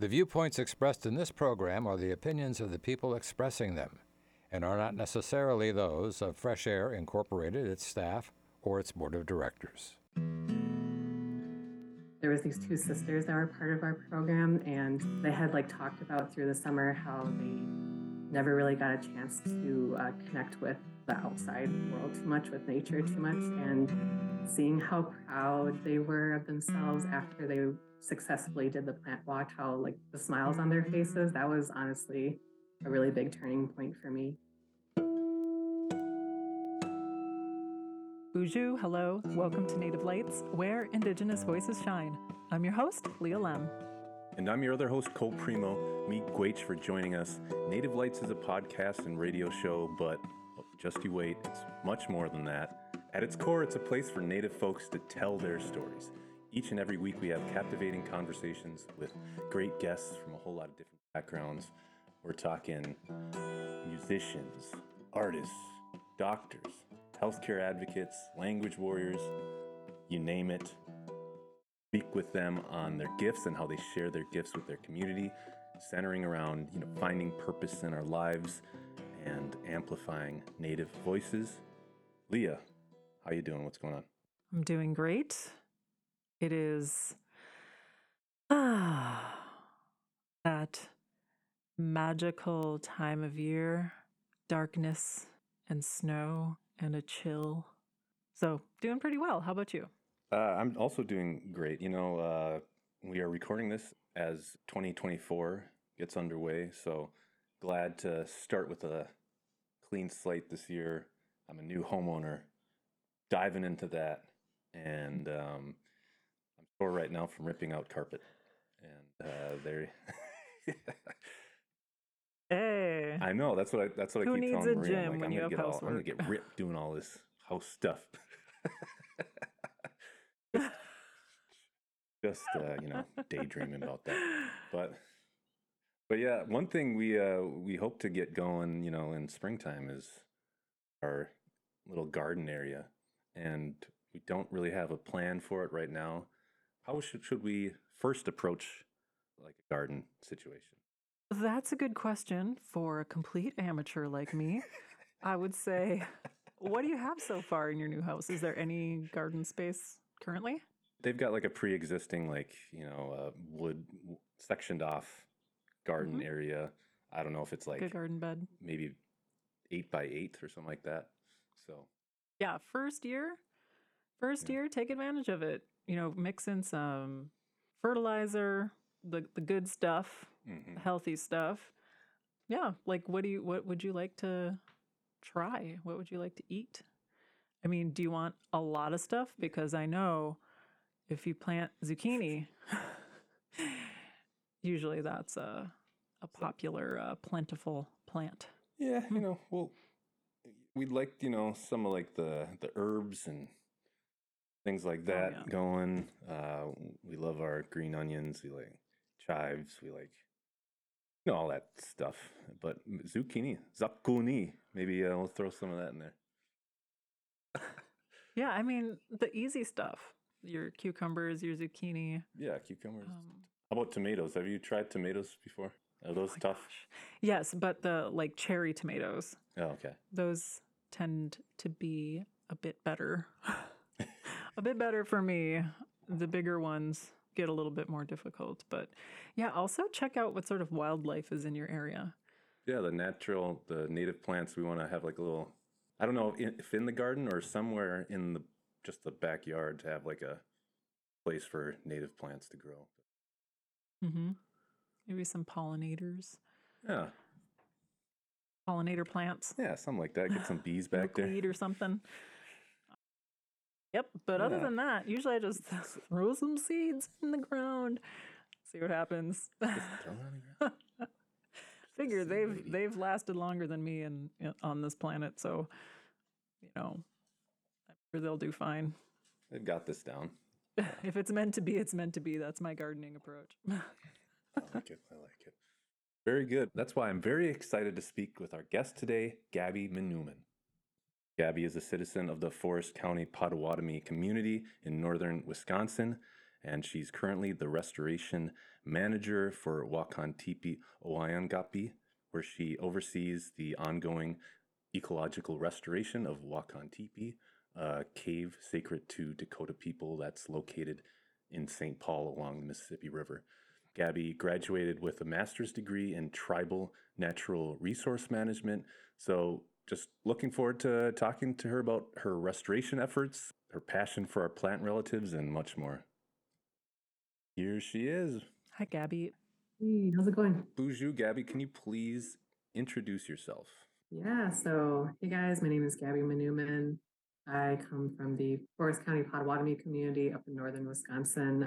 The viewpoints expressed in this program are the opinions of the people expressing them and are not necessarily those of Fresh Air Incorporated, its staff, or its board of directors. There was these two sisters that were part of our program, and they had talked about through the summer how they never really got a chance to connect with the outside world too much, with nature too much, and seeing how proud they were of themselves after they successfully did the plant walk, how the smiles on their faces, that was honestly a really big turning point for me. Bonjour, hello, welcome to Native Lights, where Indigenous voices shine. I'm your host, Leah Lem. And I'm your other host, Cole Primo. Meet Gwaich for joining us. Native Lights is a podcast and radio show, but just you wait, it's much more than that. At its core, it's a place for Native folks to tell their stories. Each and every week, we have captivating conversations with great guests from a whole lot of different backgrounds. We're talking musicians, artists, doctors, healthcare advocates, language warriors, you name it. Speak with them on their gifts and how they share their gifts with their community, centering around, finding purpose in our lives and amplifying Native voices. Leah, how you doing? What's going on? I'm doing great. It is that magical time of year, darkness and snow and a chill. So doing pretty well. How about you? I'm also doing great. We are recording this as 2024 gets underway. So glad to start with a clean slate this year. I'm a new homeowner, diving into that. And I'm sore right now from ripping out carpet. And there... Hey. I know, that's what I keep telling Maria. Who needs a gym when you have housework? I'm going to get ripped doing all this house stuff. just daydreaming about that. But yeah, one thing we hope to get going, in springtime is our little garden area, and we don't really have a plan for it right now. How should we first approach a garden situation? That's a good question for a complete amateur like me. I would say, what do you have so far in your new house? Is there any garden space currently? They've got a pre-existing, wood sectioned off garden area. I don't know if it's a garden bed, maybe 8x8 or something like that. So yeah, first year, take advantage of it. Mix in some fertilizer, the good stuff, the healthy stuff. Yeah, what would you like to try? What would you like to eat? I mean, do you want a lot of stuff? Because I know if you plant zucchini, usually that's a popular, plentiful plant. Yeah, well, we'd like, some of the herbs and things like that going. We love our green onions. We like chives. We like, all that stuff. But zucchini, maybe we'll throw some of that in there. Yeah, I mean, the easy stuff. Your cucumbers, your zucchini. Yeah, cucumbers. How about tomatoes? Have you tried tomatoes before? Are those tough? Gosh. Yes, but the cherry tomatoes. Oh, okay. Those tend to be a bit better. A bit better for me. The bigger ones get a little bit more difficult. But yeah, also check out what sort of wildlife is in your area. Yeah, the native plants. We want to have a little, I don't know if in the garden or somewhere in just the backyard to have a place for native plants to grow. Mm-hmm. Maybe some pollinators. Yeah. Pollinator plants. Yeah, something like that. Get some bees back there. Or something. Yep, but other than that, usually I just throw some seeds in the ground, see what happens. Just throw it on the ground. Figure they've lasted longer than me on this planet, so I'm sure they'll do fine. They've got this down. If it's meant to be, it's meant to be. That's my gardening approach. I like it. Very good. That's why I'm very excited to speak with our guest today, Gabby Mnuman. Gabby is a citizen of the Forest County Potawatomi community in northern Wisconsin and she's currently the restoration manager for Wakan Tipi Owayangapi, where she oversees the ongoing ecological restoration of Wakan Tipi, a cave sacred to Dakota people that's located in St. Paul along the Mississippi River. Gabby graduated with a master's degree in tribal natural resource management. So, just looking forward to talking to her about her restoration efforts, her passion for our plant relatives, and much more. Here she is. Hi, Gabby. Hey, how's it going? Bonjour, Gabby. Can you please introduce yourself? Yeah, so hey guys, my name is Gabby Manuman. I come from the Forest County Potawatomi community up in northern Wisconsin.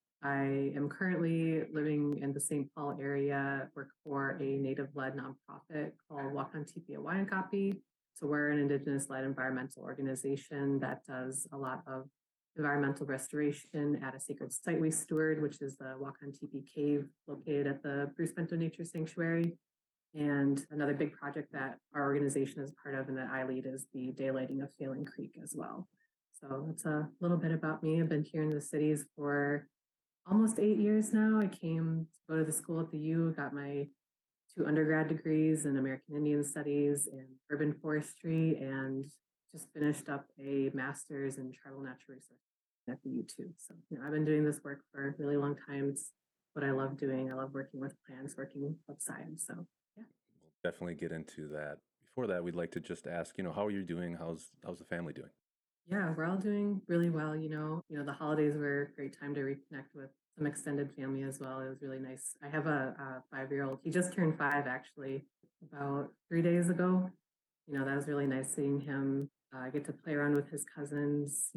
I am currently living in the St. Paul area, work for a native-led nonprofit called Wakan Tipi Owayangapi. So we're an indigenous-led environmental organization that does a lot of environmental restoration at a sacred site we steward, which is the Wakan Tipi Cave located at the Bruce Bento Nature Sanctuary. And another big project that our organization is part of and that I lead is the daylighting of Failing Creek as well. So that's a little bit about me. I've been here in the cities for almost 8 years now. I came to go to the school at the U, got my 2 undergrad degrees in American Indian Studies and urban forestry, and just finished up a master's in tribal natural research at the U too. So I've been doing this work for a really long time. It's what I love doing. I love working with plants, working outside. So yeah. We'll definitely get into that. Before that, we'd like to just ask, how are you doing? How's the family doing? Yeah, we're all doing really well. The holidays were a great time to reconnect with some extended family as well. It was really nice. I have a 5-year-old. He just turned 5 actually about 3 days ago. That was really nice seeing him. I get to play around with his cousins.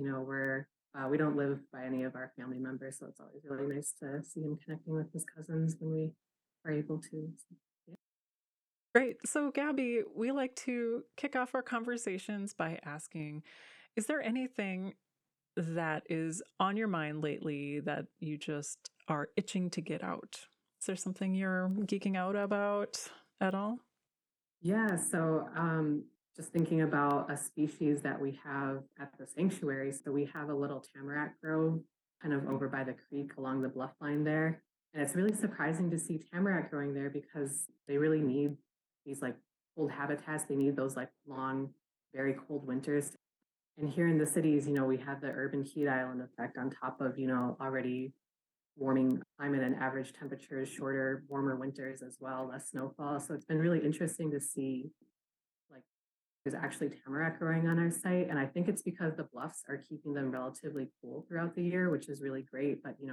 We don't live by any of our family members, so it's always really nice to see him connecting with his cousins when we are able to. So, yeah. Great. So, Gabby, we like to kick off our conversations by asking, is there anything that is on your mind lately that you just are itching to get out? Is there something you're geeking out about at all? Yeah, so just thinking about a species that we have at the sanctuary. So we have a little tamarack grove kind of over by the creek along the bluff line there. And it's really surprising to see tamarack growing there because they really need these like cold habitats. They need those like long, very cold winters. And here in the cities, we have the urban heat island effect on top of, already warming climate and average temperatures, shorter, warmer winters as well, less snowfall. So it's been really interesting to see like there's actually tamarack growing on our site. And I think it's because the bluffs are keeping them relatively cool throughout the year, which is really great. But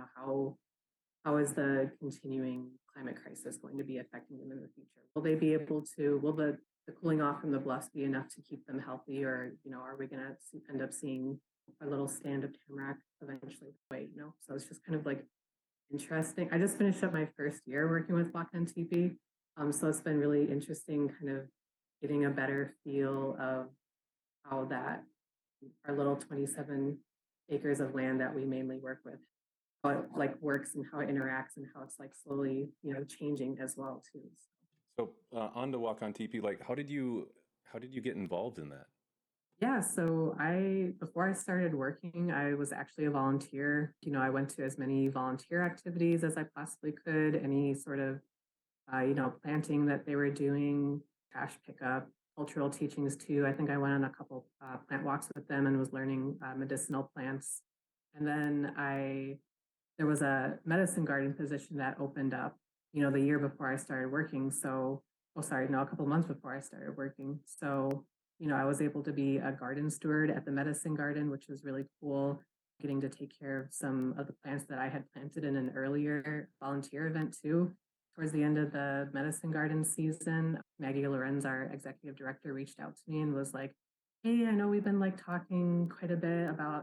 how is the continuing climate crisis going to be affecting them in the future? Will they be able to, will the cooling off from the bluffs be enough to keep them healthy? Or, are we going to end up seeing a little stand of tamarack eventually? So it's just kind of like interesting. I just finished up my first year working with Wakan Tipi. So it's been really interesting kind of getting a better feel of how that our little 27 acres of land that we mainly work with, how it like works and how it interacts and how it's like slowly, changing as well too. So on to Wakan Tipi, like how did you get involved in that? Yeah, so before I started working, I was actually a volunteer. I went to as many volunteer activities as I possibly could, any sort of, planting that they were doing, trash pickup, cultural teachings too. I think I went on a couple plant walks with them and was learning medicinal plants. And then there was a medicine garden position that opened up, the year before I started working. So, a couple months before I started working. So, I was able to be a garden steward at the medicine garden, which was really cool, getting to take care of some of the plants that I had planted in an earlier volunteer event too. Towards the end of the medicine garden season, Maggie Lorenz, our executive director, reached out to me and was like, hey, I know we've been like talking quite a bit about,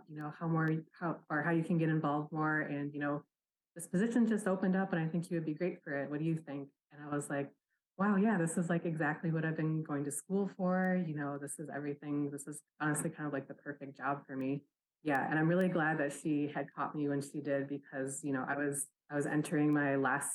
how you can get involved more. And, this position just opened up and I think you would be great for it. What do you think? And I was like, wow, yeah, this is like exactly what I've been going to school for. This is everything. This is honestly kind of like the perfect job for me. Yeah. And I'm really glad that she had caught me when she did, because, I was entering my last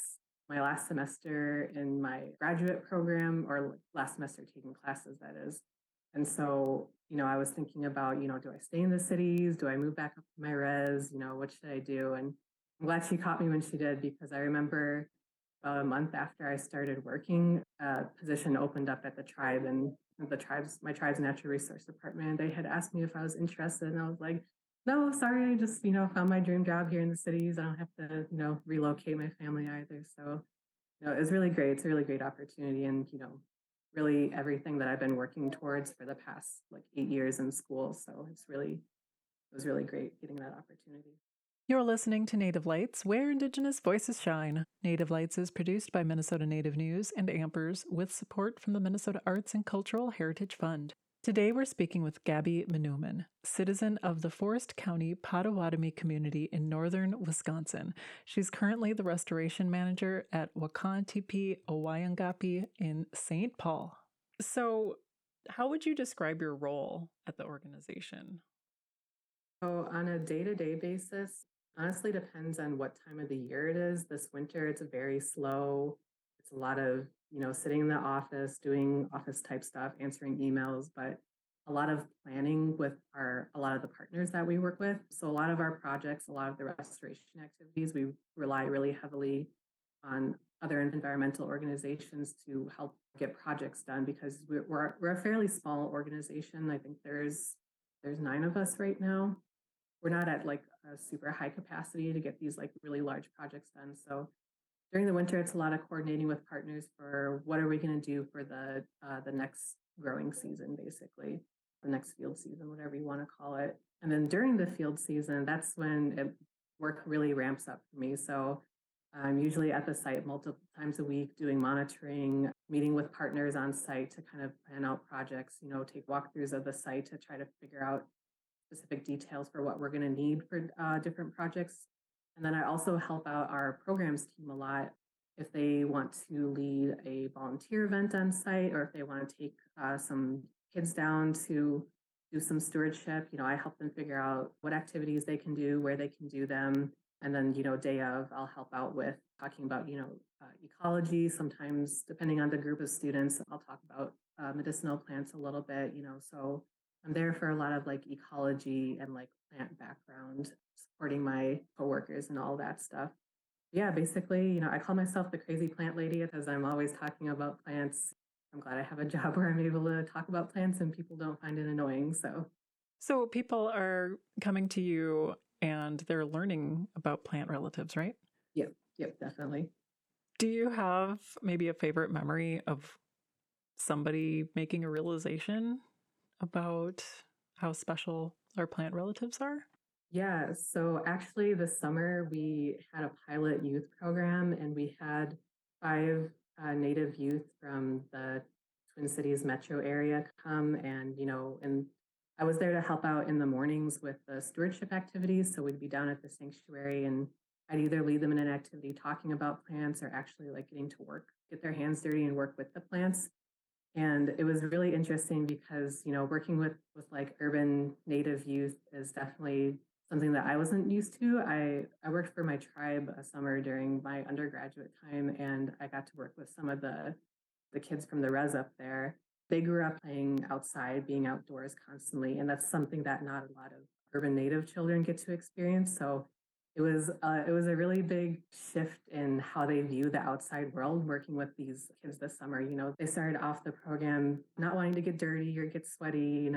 semester in my graduate program, or last semester taking classes, that is. And so, I was thinking about, do I stay in the cities? Do I move back up to my res? What should I do? And I'm glad she caught me when she did, because I remember about a month after I started working, a position opened up at the tribe, and my tribe's natural resource department. They had asked me if I was interested, and I was like, no, sorry, I just, found my dream job here in the cities. I don't have to, relocate my family either. So, it was really great. It's a really great opportunity. And, really everything that I've been working towards for the past like 8 years in school. So it was really great getting that opportunity. You're listening to Native Lights, where Indigenous voices shine. Native Lights is produced by Minnesota Native News and Ampers with support from the Minnesota Arts and Cultural Heritage Fund. Today we're speaking with Gabby Menuman, citizen of the Forest County Potawatomi community in northern Wisconsin. She's currently the restoration manager at Wakantipi Owayangapi in St. Paul. So, how would you describe your role at the organization? So on a day-to-day basis, honestly depends on what time of the year it is. This winter, it's very slow. It's a lot of, sitting in the office, doing office type stuff, answering emails, but a lot of planning with a lot of the partners that we work with. So a lot of our projects, a lot of the restoration activities, we rely really heavily on other environmental organizations to help get projects done, because we're a fairly small organization. I think there's 9 of us right now. We're not at like a super high capacity to get these like really large projects done. So during the winter, it's a lot of coordinating with partners for what are we going to do for the next growing season, basically, the next field season, whatever you want to call it. And then during the field season, that's when work really ramps up for me. So I'm usually at the site multiple times a week doing monitoring, meeting with partners on site to kind of plan out projects, take walkthroughs of the site to try to figure out specific details for what we're going to need for different projects. And then I also help out our programs team a lot if they want to lead a volunteer event on site, or if they want to take some kids down to do some stewardship. I help them figure out what activities they can do, where they can do them. And then, day of, I'll help out with talking about, ecology. Sometimes, depending on the group of students, I'll talk about medicinal plants a little bit, so I'm there for a lot of like ecology and like plant background, supporting my coworkers and all that stuff. Yeah, basically, I call myself the crazy plant lady because I'm always talking about plants. I'm glad I have a job where I'm able to talk about plants and people don't find it annoying. So people are coming to you and they're learning about plant relatives, right? Yep, definitely. Do you have maybe a favorite memory of somebody making a realization about how special our plant relatives are? Yeah, so actually this summer we had a pilot youth program, and we had 5 Native youth from the Twin Cities metro area come, and I was there to help out in the mornings with the stewardship activities. So we'd be down at the sanctuary, and I'd either lead them in an activity talking about plants, or actually like getting to work, get their hands dirty and work with the plants. And it was really interesting because, working with like urban Native youth is definitely something that I wasn't used to. I worked for my tribe a summer during my undergraduate time, and I got to work with some of the kids from the res up there. They grew up playing outside, being outdoors constantly, and that's something that not a lot of urban Native children get to experience. So it was a really big shift in how they view the outside world working with these kids this summer. They started off the program not wanting to get dirty or get sweaty,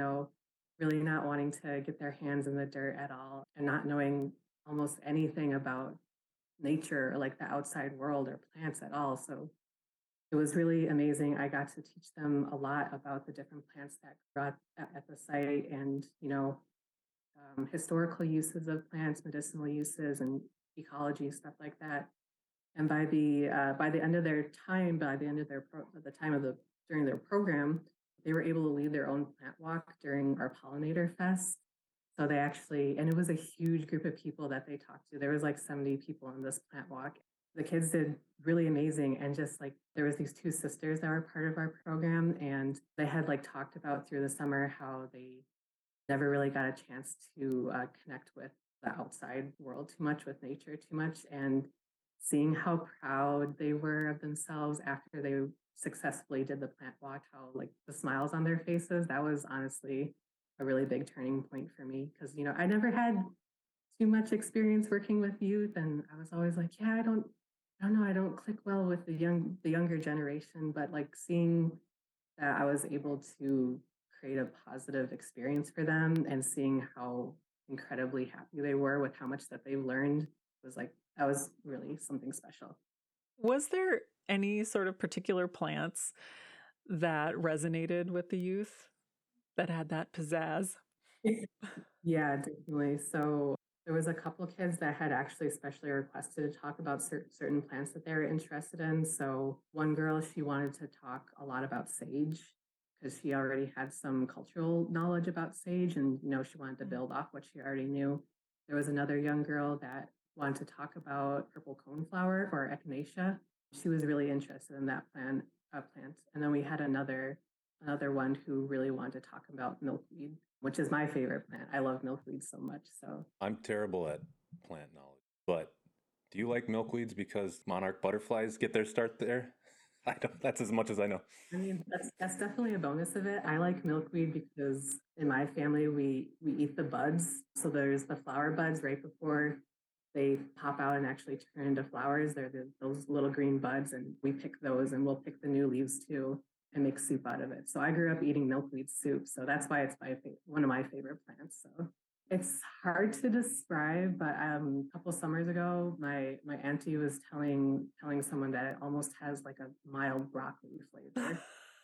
really not wanting to get their hands in the dirt at all, and not knowing almost anything about nature or like the outside world or plants at all. So it was really amazing. I got to teach them a lot about the different plants that grew at the site, and historical uses of plants, medicinal uses, and ecology, stuff like that. And by the end of their time, by the end of the time of during their program, they were able to lead their own plant walk during our Pollinator Fest. So they actually, and it was a huge group of people that they talked to. There was like 70 people on this plant walk. The kids did really amazing, and just like there was these 2 sisters that were part of our program, and they had like talked about through the summer how they never really got a chance to connect with the outside world too much, with nature too much, and seeing how proud they were of themselves after they successfully did the plant walk, how like the smiles on their faces, that was honestly a really big turning point for me, because I never had too much experience working with youth, and I was always like, yeah, I don't know, I don't click well with the younger generation, but like seeing that I was able to create a positive experience for them and seeing how incredibly happy they were with how much that they learned was like that was really something special. Was there any sort of particular plants that resonated with the youth that had that pizzazz? Yeah, definitely. So there was a couple kids that had actually specially requested to talk about certain plants that they were interested in. So one girl, she wanted to talk a lot about sage because she already had some cultural knowledge about sage, and she wanted to Mm. build off what she already knew. There was another young girl that wanted to talk about purple coneflower or echinacea. She was really interested in that plant. And then we had another one who really wanted to talk about milkweed, which is my favorite plant. I love milkweed so much. So I'm terrible at plant knowledge, but do you like milkweeds because monarch butterflies get their start there? I don't. That's as much as I know. I mean, that's definitely a bonus of it. I like milkweed because in my family we eat the buds. So there's the flower buds right before they pop out and actually turn into flowers. Those little green buds, and we pick those, and we'll pick the new leaves too and make soup out of it. So I grew up eating milkweed soup, so that's why it's one of my favorite plants. So it's hard to describe, but a couple summers ago, my auntie was telling someone that it almost has like a mild broccoli flavor.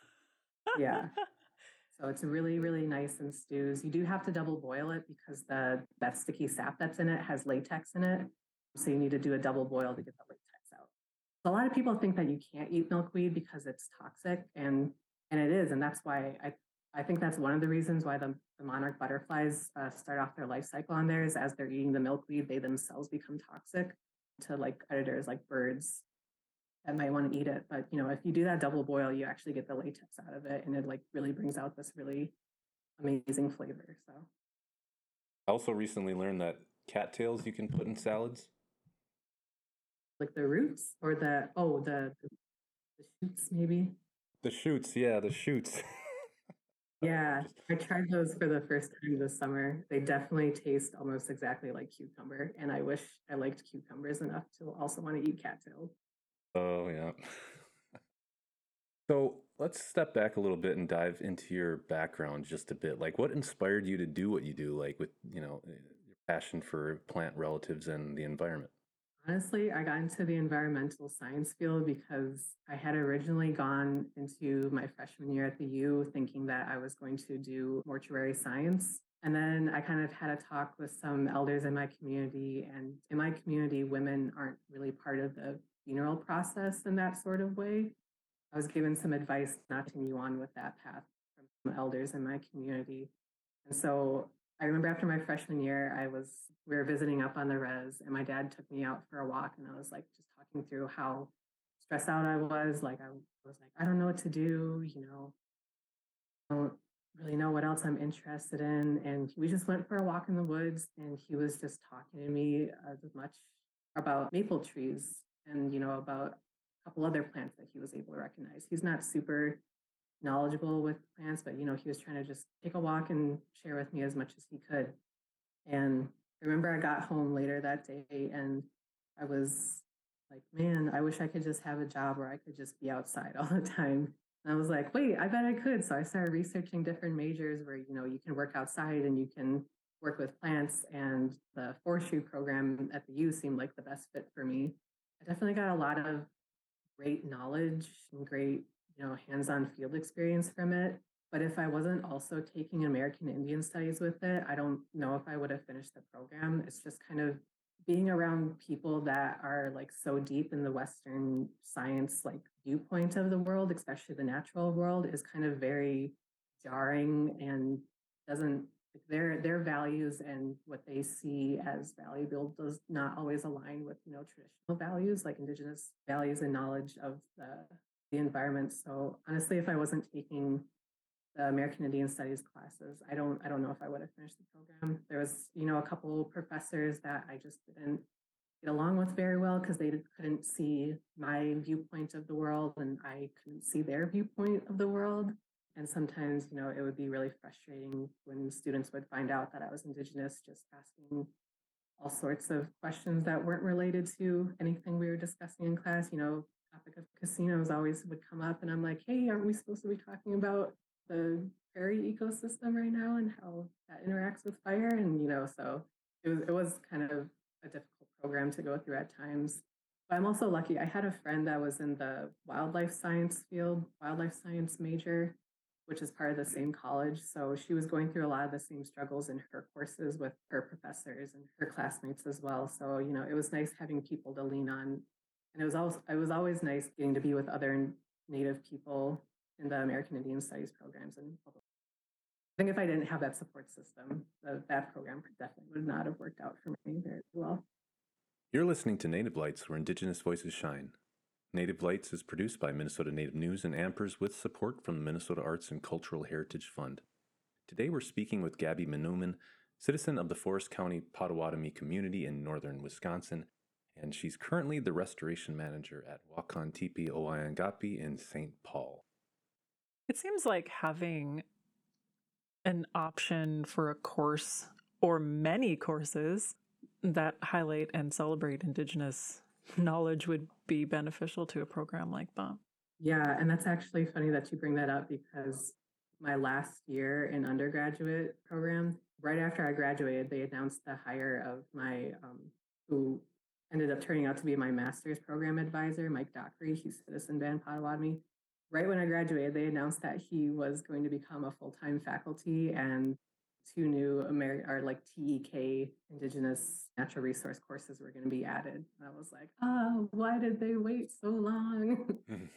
Yeah. So it's really, really nice in stews. You do have to double boil it because that sticky sap that's in it has latex in it. So you need to do a double boil to get the latex out. A lot of people think that you can't eat milkweed because it's toxic, and it is, and that's why I think that's one of the reasons why the monarch butterflies start off their life cycle on there is as they're eating the milkweed, they themselves become toxic to like predators like birds that might want to eat it. But if you do that double boil, you actually get the latex out of it, and it like really brings out this really amazing flavor. So I also recently learned that cattails you can put in salads. like the roots or the shoots maybe. The shoots, yeah, the shoots. Yeah, I tried those for the first time this summer. They definitely taste almost exactly like cucumber, and I wish I liked cucumbers enough to also want to eat cattails. Oh, yeah. So let's step back a little bit and dive into your background just a bit. Like, what inspired you to do what you do, like with, your passion for plant relatives and the environment? Honestly, I got into the environmental science field because I had originally gone into my freshman year at the U thinking that I was going to do mortuary science. And then I kind of had a talk with some elders in my community. And in my community, women aren't really part of the funeral process in that sort of way. I was given some advice not to continue on with that path from some elders in my community. And so I remember after my freshman year, we were visiting up on the res, and my dad took me out for a walk, and I was like just talking through how stressed out I was. Like I was like, I don't know what to do, I don't really know what else I'm interested in. And we just went for a walk in the woods, and he was just talking to me as much about maple trees and about a couple other plants that he was able to recognize. He's not super knowledgeable with plants, but he was trying to just take a walk and share with me as much as he could. And I remember I got home later that day and I was like, man, I wish I could just have a job where I could just be outside all the time. And I was like, wait, I bet I could. So I started researching different majors where, you can work outside and you can work with plants. And the forestry program at the U seemed like the best fit for me. I definitely got a lot of great knowledge and great, hands-on field experience from it. But if I wasn't also taking American Indian Studies with it, I don't know if I would have finished the program. It's just kind of being around people that are like so deep in the Western science like viewpoint of the world, especially the natural world, is kind of very jarring and doesn't like their values and what they see as valuable does not always align with traditional values like indigenous values and knowledge of the environment. So honestly, if I wasn't taking the American Indian Studies classes, I don't know if I would have finished the program. There was a couple professors that I just didn't get along with very well because they couldn't see my viewpoint of the world and I couldn't see their viewpoint of the world. And sometimes, it would be really frustrating when students would find out that I was Indigenous, just asking all sorts of questions that weren't related to anything we were discussing in class. Topic of casinos always would come up, and I'm like, hey, aren't we supposed to be talking about the prairie ecosystem right now and how that interacts with fire? And so it was kind of a difficult program to go through at times. But I'm also lucky. I had a friend that was in the wildlife science field, wildlife science major, which is part of the same college. So she was going through a lot of the same struggles in her courses with her professors and her classmates as well. So, it was nice having people to lean on. And it was always nice getting to be with other Native people in the American Indian Studies programs. And I think if I didn't have that support system, that program definitely would not have worked out for me very well. You're listening to Native Lights, where Indigenous voices shine. Native Lights is produced by Minnesota Native News and Ampers with support from the Minnesota Arts and Cultural Heritage Fund. Today we're speaking with Gabby Minuman, citizen of the Forest County Potawatomi community in northern Wisconsin, and she's currently the restoration manager at Wakan Tipi Owayangapi in St. Paul. It seems like having an option for a course or many courses that highlight and celebrate Indigenous knowledge would be beneficial to a program like that. Yeah, and that's actually funny that you bring that up because my last year in undergraduate program, right after I graduated, they announced the hire of my, who ended up turning out to be my master's program advisor, Mike Dockery. He's Citizen Band Potawatomi. Right when I graduated, they announced that he was going to become a full-time faculty, and 2 new TEK Indigenous Natural Resource courses were going to be added. And I was like, why did they wait so long?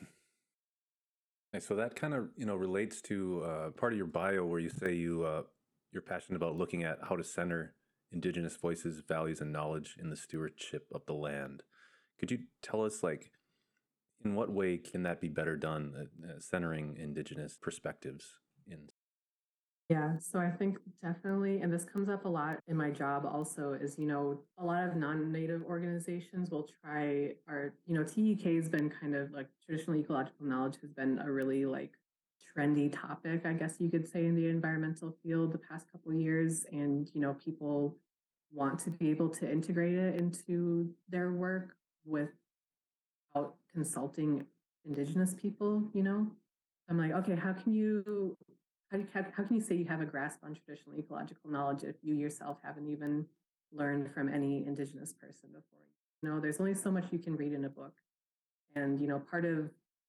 And so that kind of relates to part of your bio where you say you're passionate about looking at how to center Indigenous voices, values, and knowledge in the stewardship of the land. Could you tell us, in what way can that be better done, centering Indigenous perspectives in? Yeah, so I think definitely, and this comes up a lot in my job also, is, a lot of non-native organizations will try TEK has been kind of like traditional ecological knowledge has been a really trendy topic, I guess you could say, in the environmental field the past couple of years. And, people want to be able to integrate it into their work without consulting Indigenous people, I'm like, okay, how can you say you have a grasp on traditional ecological knowledge if you yourself haven't even learned from any Indigenous person before? There's only so much you can read in a book. And, part of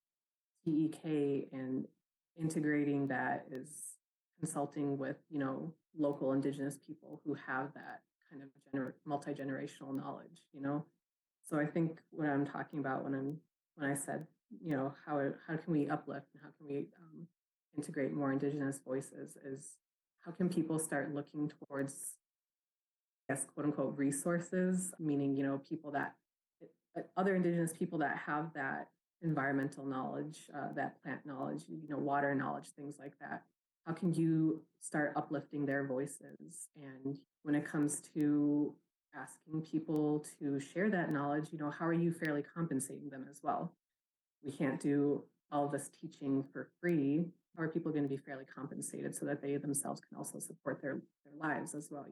TEK and integrating that is consulting with, local Indigenous people who have that kind of multi-generational knowledge, So I think what I'm talking about when I said, how can we uplift and how can we integrate more Indigenous voices is how can people start looking towards, I guess, quote unquote, resources, meaning, people that, other Indigenous people that have that environmental knowledge, that plant knowledge, water knowledge, things like that. How can you start uplifting their voices? And when it comes to asking people to share that knowledge, how are you fairly compensating them as well? We can't do all this teaching for free. How are people going to be fairly compensated so that they themselves can also support their lives as well,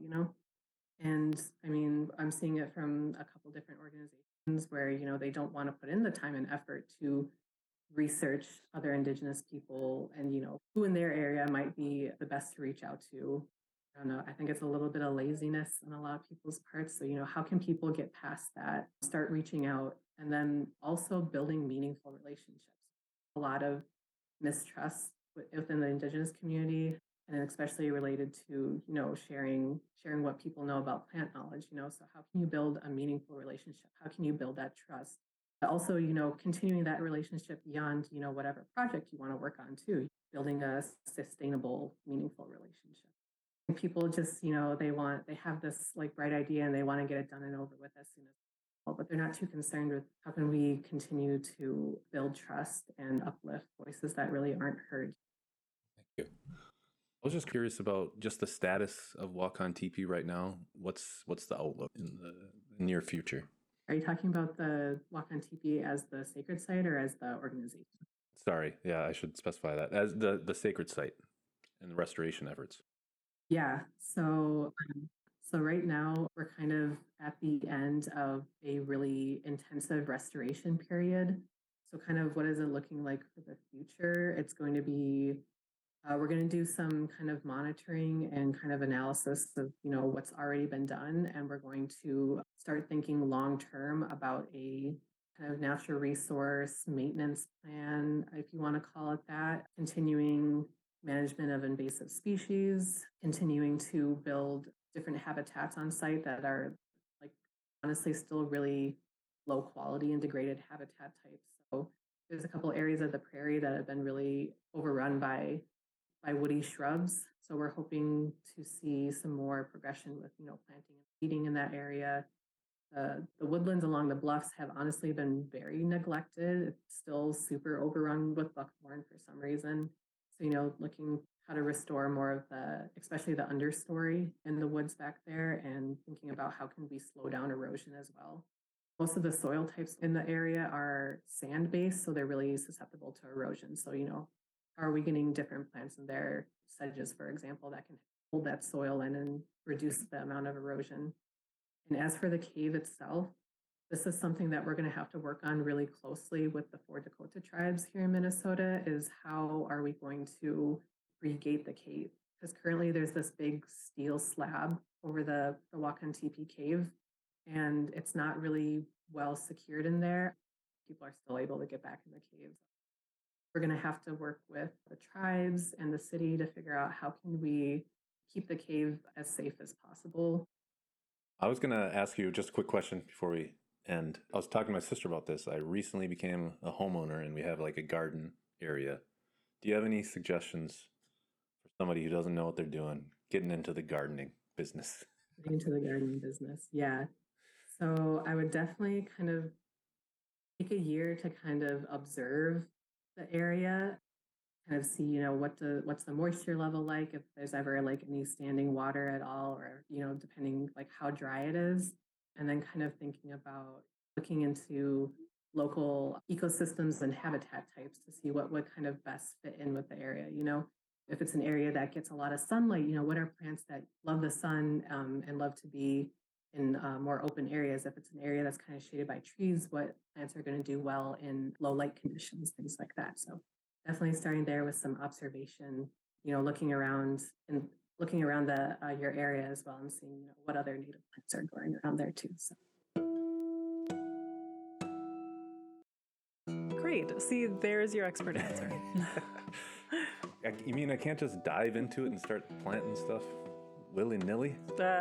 And I mean, I'm seeing it from a couple different organizations where, they don't want to put in the time and effort to research other Indigenous people and, who in their area might be the best to reach out to. I don't know. I think it's a little bit of laziness on a lot of people's parts. So, how can people get past that, start reaching out, and then also building meaningful relationships? A lot of mistrust within the Indigenous community, and especially related to, sharing what people know about plant knowledge, so how can you build a meaningful relationship? How can you build that trust? But also, continuing that relationship beyond, whatever project you want to work on too, building a sustainable, meaningful relationship. And people just, they have this bright idea and they want to get it done and over with as soon as possible, but they're not too concerned with how can we continue to build trust and uplift voices that really aren't heard. Thank you. I was just curious about just the status of Wakan Tipi right now. What's the outlook in the near future? Are you talking about the Wakan Tipi as the sacred site or as the organization? Sorry, yeah, I should specify that as the sacred site and the restoration efforts. Yeah, so So right now we're kind of at the end of a really intensive restoration period. So kind of what is it looking like for the future? It's going to be we're going to do some kind of monitoring and kind of analysis of what's already been done, and we're going to start thinking long term about a kind of natural resource maintenance plan, if you want to call it that, continuing management of invasive species, continuing to build different habitats on site that are like honestly still really low quality and degraded habitat types. So there's a couple areas of the prairie that have been really overrun by woody shrubs. So we're hoping to see some more progression with, planting and seeding in that area. The woodlands along the bluffs have honestly been very neglected. It's still super overrun with buckthorn for some reason. So, looking how to restore more of especially the understory in the woods back there, and thinking about how can we slow down erosion as well. Most of the soil types in the area are sand-based, so they're really susceptible to erosion. So, how are we getting different plants in there, sedges, for example, that can hold that soil in and reduce the amount of erosion? And as for the cave itself, this is something that we're going to have to work on really closely with the 4 Dakota tribes here in Minnesota, is how are we going to regate the cave? Because currently there's this big steel slab over the Wakan-Tipi cave, and it's not really well secured in there. People are still able to get back in the caves. We're going to have to work with the tribes and the city to figure out how can we keep the cave as safe as possible. I was going to ask you just a quick question before we end. I was talking to my sister about this. I recently became a homeowner, and we have like a garden area. Do you have any suggestions for somebody who doesn't know what they're doing, getting into the gardening business? Into the gardening business, yeah. So I would definitely kind of take a year to kind of observe the area, kind of see, what's the moisture level like, if there's ever like any standing water at all, or, depending like how dry it is. And then kind of thinking about looking into local ecosystems and habitat types to see what would kind of best fit in with the area. If it's an area that gets a lot of sunlight, what are plants that love the sun and love to be in more open areas? If it's an area that's kind of shaded by trees, what plants are going to do well in low light conditions, things like that. So definitely starting there with some observation, looking around the your area as well, and seeing what other native plants are growing around there too. So. Great. See, there's your expert answer. You mean I can't just dive into it and start planting stuff willy-nilly?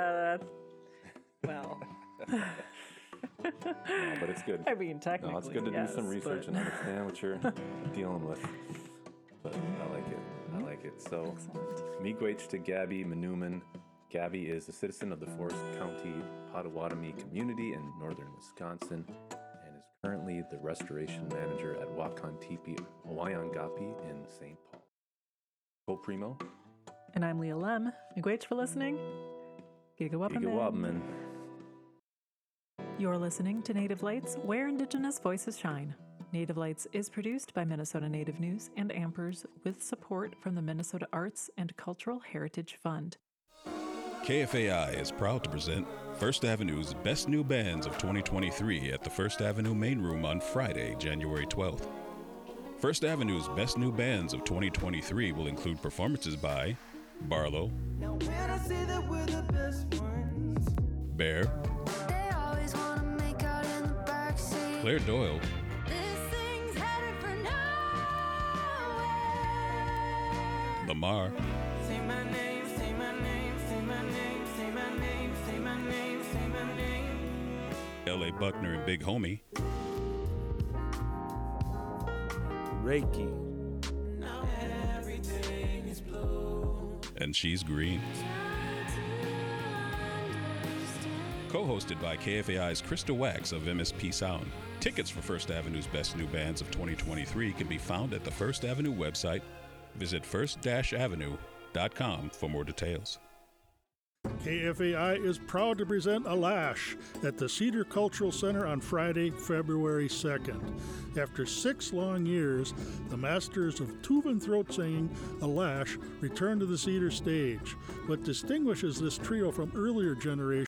Well. No, but it's good. I mean, technically, no, it's good to do some research and understand what you're dealing with. But I like it. I like it. So, miigwech to Gabby Mnuchin. Gabby is a citizen of the Forest County Potawatomi community in northern Wisconsin, and is currently the restoration manager at Wakan-Tipi Owayangapi in St. Paul. Cole Primo. And I'm Leah Lem. Miigwech for listening. Gigawapaman. You're listening to Native Lights, where Indigenous voices shine. Native Lights is produced by Minnesota Native News and Ampers with support from the Minnesota Arts and Cultural Heritage Fund. KFAI is proud to present First Avenue's Best New Bands of 2023 at the First Avenue Main Room on Friday, January 12th. First Avenue's Best New Bands of 2023 will include performances by Barlow, Bear, Claire Doyle, Lamar, L.A. Buckner and Big Homie, Reiki, and She's Green. Co-hosted by KFAI's Krista Wax of MSP Sound. Tickets for First Avenue's Best New Bands of 2023 can be found at the First Avenue website. Visit first-avenue.com for more details. KFAI is proud to present Alash at the Cedar Cultural Center on Friday, February 2nd. After 6 long years, the masters of Tuvan throat singing, Alash, return to the Cedar stage. What distinguishes this trio from earlier generations